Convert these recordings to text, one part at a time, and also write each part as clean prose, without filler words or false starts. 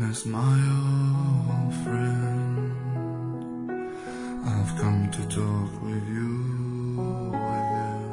Silence, my old friend, I've come to talk with you again,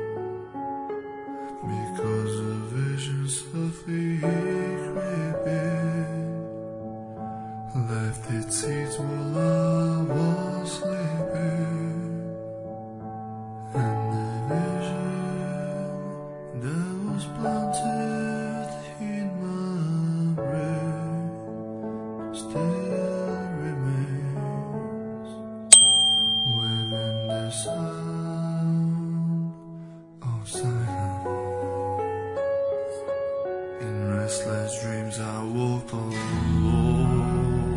because a vision softly creeping left its seeds while I was sleeping, and the vision that was planted in my brain still remains within the sound of silence. In restless dreams I walked alone,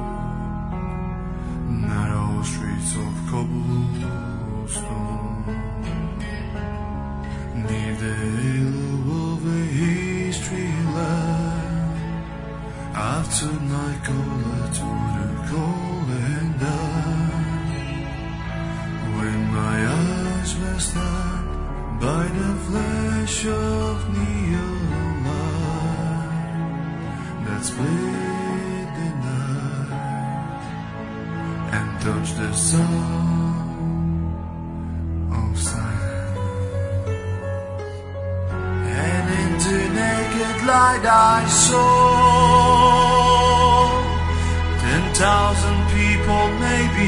narrow streets of cobblestone, neath the halo of a history line. After night caller to the calling down, when my eyes were stabbed by the flash of neon light that split the night and touched the sound of silence. And into naked light I saw 10,000 people, maybe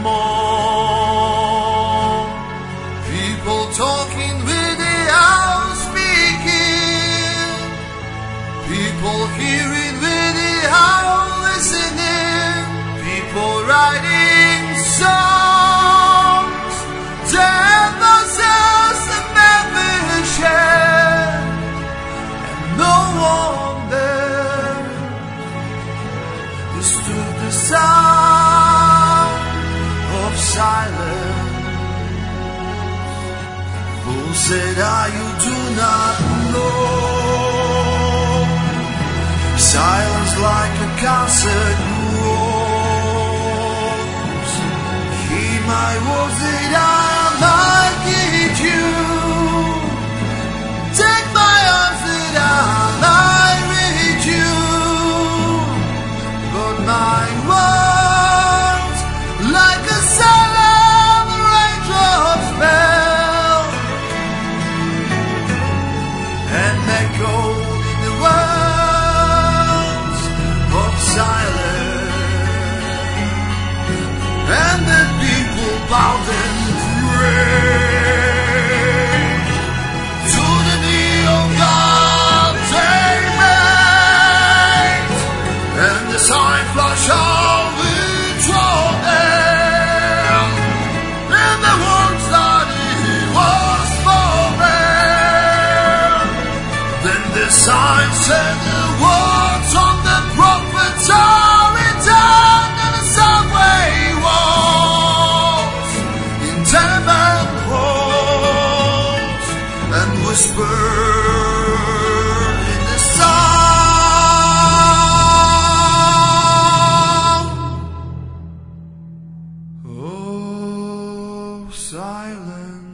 more. People talking without speaking, people hearing without listening, people writing songs that themselves have never shared, and no one there understood the sound of silence. Who said you do not know? Silence like a concert grows. Hear my words that I might give you. Take my arms that I might reach you. But my words, like a solemn raindrop fell and echoed in the words of silence, and the people bowed and prayed to the neon god they made, and the sign flashed out with them, and the words that he was spoken. Then the sign said the words on the prophets are written in the subway walls, in tenement halls, and whispered in the sound of silence.